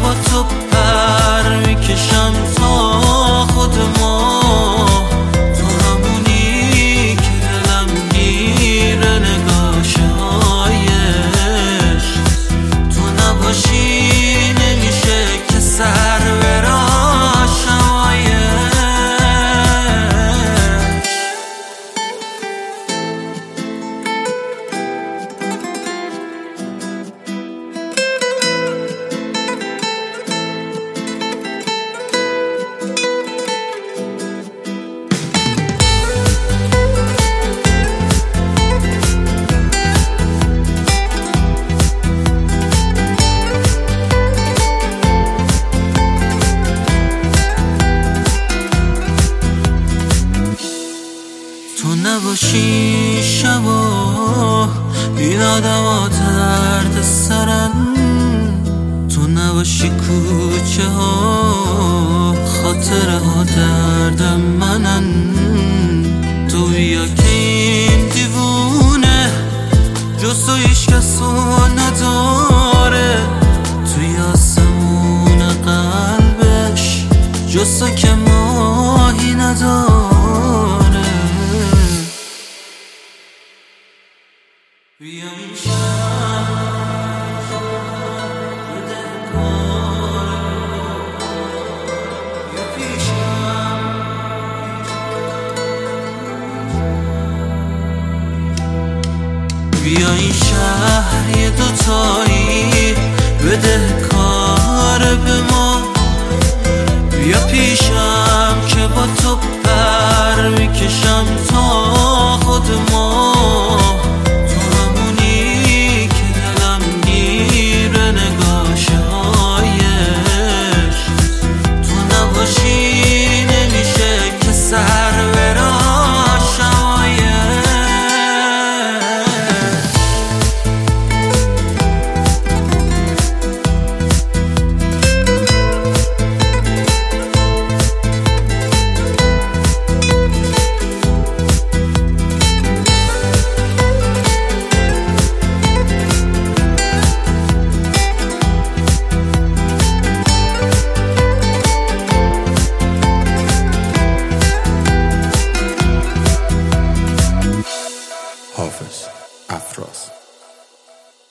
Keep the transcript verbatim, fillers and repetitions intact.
با تو پر میکشم تا خود ما، تو همونی که دلم گیره نگاه‌های عشق، تو نباشی نمیشه که سر براشم آیه. تو نباشی شبا این آدم ها درد سرن، تو نباشی کوچه ها خاطره ها درد منن. تو بیا که این دیوونه جز تو هیچ کس رو نداره، توی آسمون قلبش جز تو که ماهی نداره. بیا این شهر بده کار بیا پیشم، بیا این شهر